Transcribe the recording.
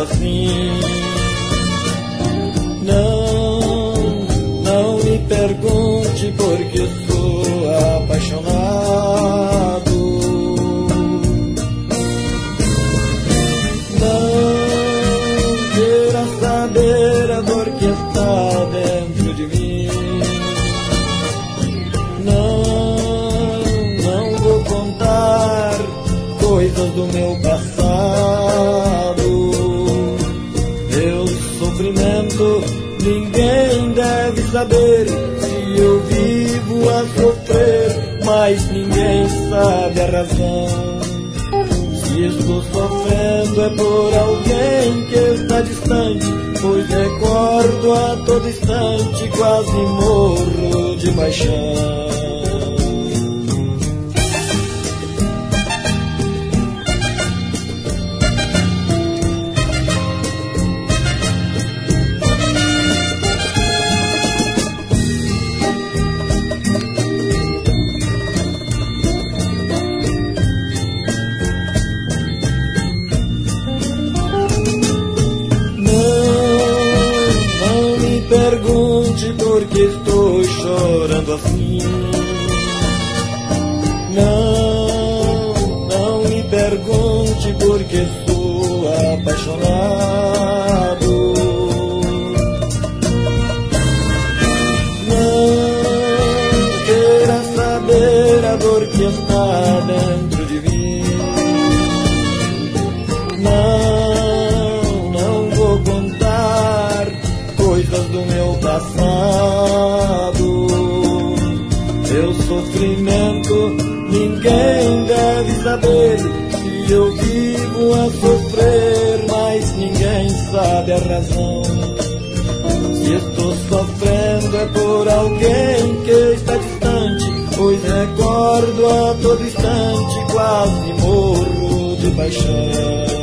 assim. Não me pergunte porque sou apaixonado. Não queira saber a dor que está dentro de mim. Não vou contar coisas do meu passado. Meu sofrimento ninguém deve saber. Se eu vivo a sofrer, mas ninguém sabe a razão. Se estou sofrendo é por alguém que está distante, pois recordo a todo instante, quase morro de paixão. Pergunte por que estou chorando assim. Não me pergunte por que sou apaixonado. Não queira saber a dor que está dentro de mim. Não vou contar coisas do meu passado. Meu sofrimento ninguém deve saber. Se eu vivo a sofrer, mas ninguém sabe a razão. Se estou sofrendo é por alguém que está distante, pois recordo a todo instante, quase morro de paixão.